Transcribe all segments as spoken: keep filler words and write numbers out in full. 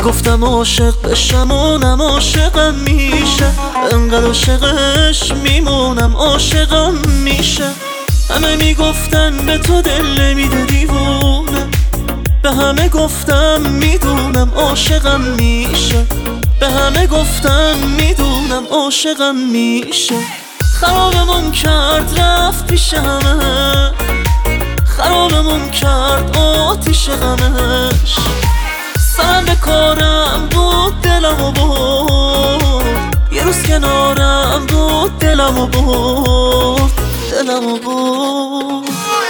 میگفتم عاشق بشم اونم عاشقم میشه، انقدر عاشقش میمونم عاشقم میشه. همه میگفتن به تو دل نمیده دیوونه، به همه گفتم میدونم عاشقم میشه، به همه گفتم میدونم عاشقم میشه. خرابمون کرد رفت پیش همه، خرابمون کرد آتیش غمش. سرم به کارم بود دلمو برد، یه روز کنارم بود دلمو برد، دلمو برد.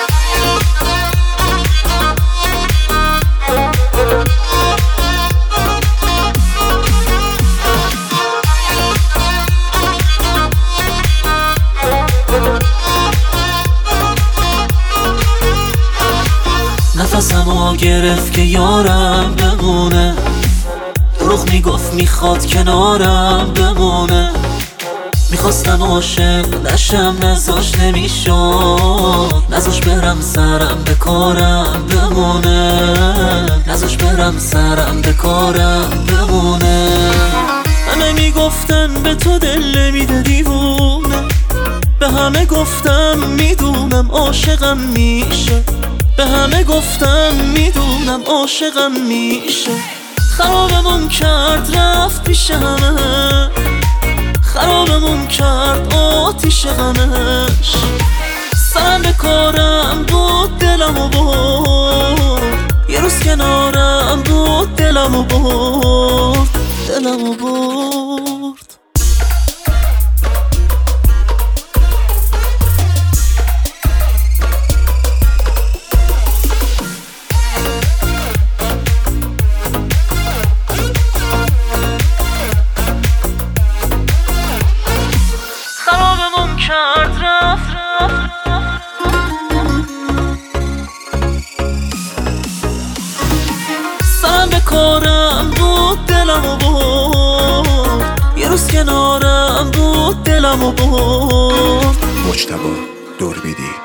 نفسمو گرفت که یارم بمونه، دروغ میگفت میخواد کنارم بمونه. میخواستم عاشق نشم نزاش نمیشد، نزاش برم سرم به کارم بمونه، نزاش برم سرم به کارم بمونه. همه میگفتن به تو دل نمیده دیوونه، به همه گفتم میدونم عاشقم میشه، به همه گفتم میدونم عاشقم میشه. خرابمون کرد رفت پیش همه، خرابمون کرد آتیش غمش. سرم به کارم بود دلمو برد، یه روز کنارم بود دلمو برد، دلمو برد. کرد رفت سرم به کارم بود دلمو برد، یه روز کنارم بود دلمو برد. مجتبی دوربیدی.